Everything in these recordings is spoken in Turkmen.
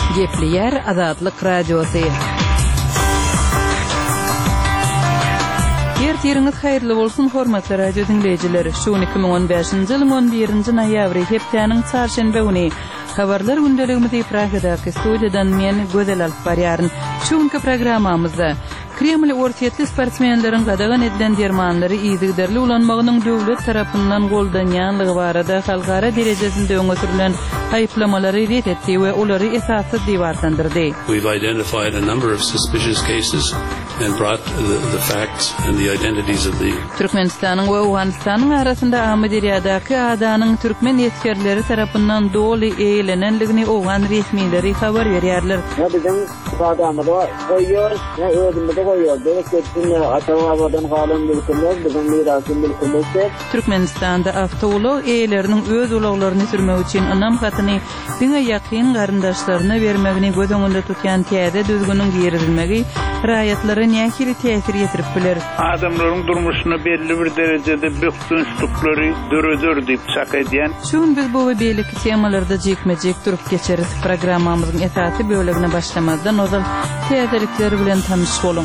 Gepli yer Azadlyk Radiosu. Yertiriňiz haýyrly bolsun hormatly radio dinleýijileri. Şu 2015-nji ýylyň 11-nji noýabry hepdeniň çarşembe güni habarlar gündeligimizi Pragadaky studiýadan men Gözel alyp barýaryn. Şu günki programmamyzda Kreml ortiýetli sportsmenleriň gadagan edilen dermanlary ýygyderli ulanmagynyň döwlet tarapyndan goldanýanlygy barada halkara derejesinde öňe sürülen aýyplamary ret etdi we olary esasy diýip artandyrdy. We've identified a number of suspicious cases and brought the facts and the identities of the Türkmenistanyň we Awganystanyň arasynda Amederiýadaky adanyň türkmen ýetkerleri tarapyndan doly eýlenenligini Awgan resmileri habar berýärler. Bizim adamda koýuyor, özümizde koýuyor. Bereketini atawadan galan bilkinler, bizim mirasyn bilkinler. Türkmenistanda awtolog eýleriniň öz ulaglaryny sürmek üçin anam hatyny diňe ýakyn garyndaşlaryna bermegini göz öňünde tutýan täze düzgünüň giýerilmegi raýatlary nähili täsir ýetirip biler. Adamlaryň durmuşyna belli bir derejede bökdünçlükleri döredir diýip şaka edýän. Şuň biz bu beýleki temalarda jekmejek durup geçeriz. Programmamyzyň esasy bölegine başlamazdan ozal täzelikleri bilen tanyş bolun.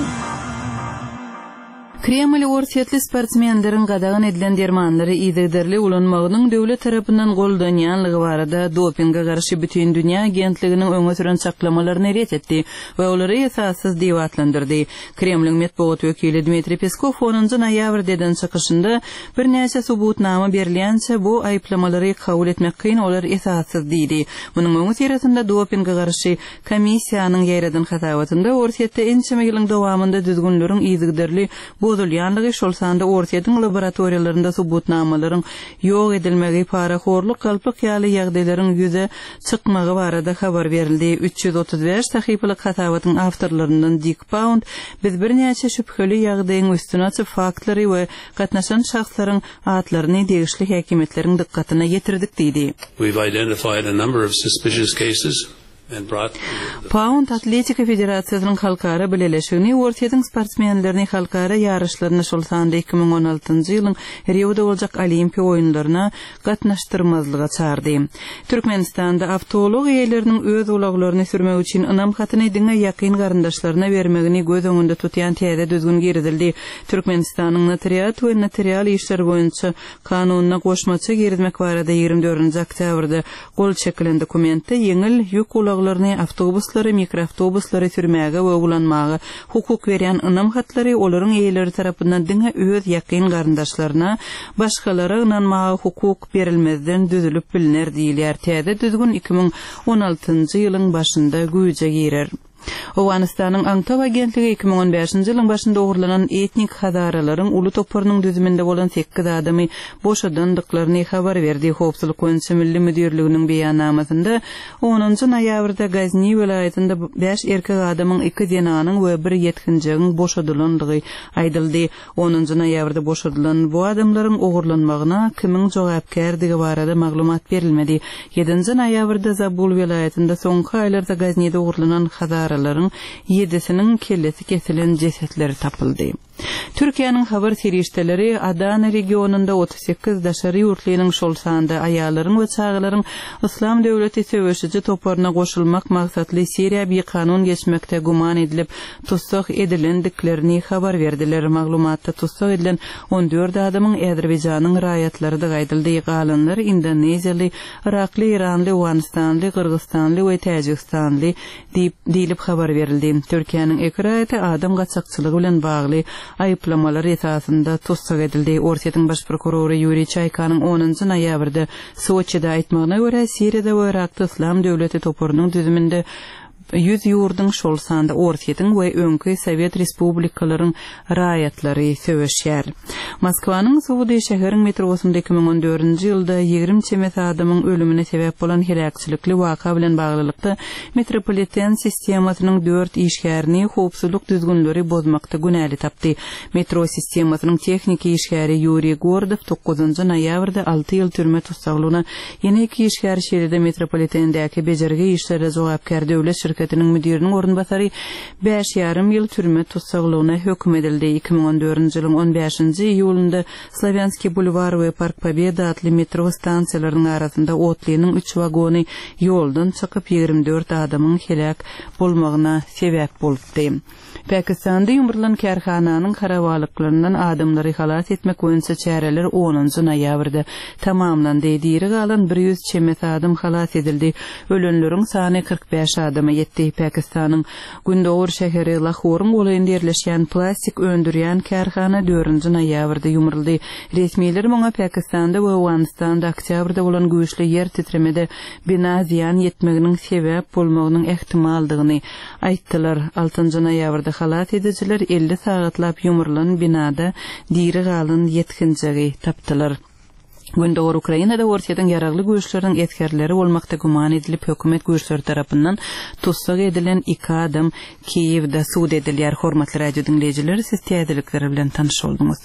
Kreml ortiýetli sportsmenleriň gadagan edilen dermanlary ýygyderli ulanmagynyň döwlet tarapyndan goldanýanlygy barada dopingga garşy bütün dünýä agentliginiň öňe süren çaklamalaryny ret etdi we olary esassız diýip atlandyrdy. Kremliň medeniýet wekili Dmitri Peskov 10-njy noýabr deden çykyşynda bir näçe subutnama berilýänçe bu aýyplamary kabul etmek kyn olar esassız diýdi. Munyň öňe süretinde dopingga garşy komissiýanyň ýereden hatawatynda ortiýetde ençeme ýylyň dowamında düzgünleriň ýygyderli bozulýanlygy şol sanda ortiýetiň laboratoriýalarynda subutnamalaryň ýok edilmegi paraxorluk galpyk ýaly ýagdaýlaryň ýüze çykmagy barada habar berildi. 335 sahypalyk hatawatyň awtorlaryndan Dick Pound biz bir näçe şüpheli ýagdaýyň üstüne açyp faktlary we gatnaşan şahslaryň atlaryny degişli häkimetleriň dikkatyna ýetirdik diýdi. We've identified a number of suspicious cases and brought Pound Atletika Federasiýasynyň halkara bileleşigini ortiýetiň sportsmenlerini halkara ýarışlaryna şol sanda 2016-njy ýylyň Rio'da boljak Olimpiýa oýunlaryna gatnaşdyrmazlyga çağırdy. Türkmenistanda awtolog eýleriniň öz ulaglaryny sürmek üçin anam hatyny diňe ýakyn garyndaşlaryna bermegini göz öňünde tutýan täze düzgün girdildi. Türkmenistanyň notariat we notarial işler boýunça kanunyna goşmaça girdmek barada 24-nji oktýabrda gol çekilen dokumentde ýeňil ýük ulaglaryny awtobuslary, mikroawtobuslary sürmäge we ulanmagy hukuk berýän anam hatlary olaryň eýleri tarapyndan diňe öz ýakyn garyndaşlaryna başgalara ynanmagy hukuk berilmezden düzülüp bilinär diýilýär. Täze düzgün 2016-njy ýylyň başynda güýje girer. Awganystanyň Aňtaw agentligi 2015-nji ýylyň başynda ogurlanan etnik hadaralaryň uly toparynyň düzüminde bolan 8 adamy boşadandyklaryny habar berdi. Howpsuzlyk boýunça milli müdürliginiň beýannamasynda 10-njy noýabrda Gazny welaýatynda 5 erkek adamyň 2 denanyň we 1 ýetkinjigiň boşadylandygy aýdyldy. 10-njy noýabrda boşadylan bu adamlaryň ogurlanmagyna kimiň jogapkärligi barada maglumat berilmedi. 7-nji noýabrda Zabul welaýatynda soňky aýlarda Gaznyda ogurlanan hadararyň 7-siniň kellesi kesilen cesetleri tapyldy. Türkiýanyň habar serişdeleri Adana regionunda 38 daşary ýurtlynyň şol sanda aýallaryň we çagalaryň Islam döwleti söwüşçi toparyna goşulmak maksatly Siriýa bir kanun geçmekde guman edilip tutsak edilendiklerini habar berdiler. Maglumatda tutsak edilen 14 adamyň Azerbaýjanyň raýatlary da gaýdyldy. Galanlar Indoneziýaly, Irakly, Iranly, Awganystanly, Kyrgyzstanly we Täjikstanly diýilip habar berildi. Türkiýanyň ekiraýaty adam gaçakçylygy bilen bagly aýyplamalar esasında tutsak edildi. Ortiýetiň baş prokurory Yuriy Çaykanyň 10-njy noýabrda Soçyda aýtmagyna görä Siriýada we Irakda Islam döwleti toparynyň düzüminde 100 ýurdun şol sanda ortiýetiň we öňkü Sowet respublikalaryň raýatlary söwüşýär. Moskwanyň Suwdy şäheriň metrosunda 2014-nji ýylda 20 çemet adamyň ölümine sebäp bolan helakçylykly waka bilen baglylykda metropoliten sistemasynyň 4 işgärini howpsuzlyk düzgünleri bozmakda günäli tapdy. Metro sistemasynyň tehnik işgäri Yuriy Gordow 9-njy noýabrda 6 ýyl türme tutsaglygyna ýene 2 işgäri şeýlede metropolitendäki bejergi işlere jogapkär döwlet şirketiniň müdiriniň orunbasary 5,5 ýyl türme tutsaglygyna hökm edildi. 2014-nji ýylyň 15-nji iýulynda Slavyanski bulvar we Park Pobeda adly metro stansiýalarynyň arasynda otlynyň 3 wagony ýoldan çykyp 24 adamyň helak bolmagyna sebäp bolupdy. Pakistanda ýumurlan karhananyň karawalyklarinden adamlary halat etmek boýunça çäreler 10-njy noýabrda tamamlandy. Diri galan 100 çemet adam halat edildi. Ölenleriň sany 45 adama ýetdi. Pakistanyň Gundogur şäheri Lahorun golayynda ýerleşýän plastik öndürýän karhana 4-nji noýabrda ýumurldy. Resmiler muňa Pakistanda we Awganistanda oktýabrda bolan güýçli ýer titremede bina ziýan ýetmeginiň sebäp bolmagynyň ehtimaldygyny aýtdylar. 6-njy noýabrda halat edijiler 50 sagatlap ýumurlan binada diri galan ýetkinjigi tapdylar. Gundogur Ukrainada ortadan yaragly güýçleriň etkerleri bolmakda guman edilip hökümet güýçleri tarapyndan tutsak edilen 2 adam Kiýewde suud edilýär. Hormatly radio dinleýijiler, siz täzelikleri bilen tanyş boldyňyz.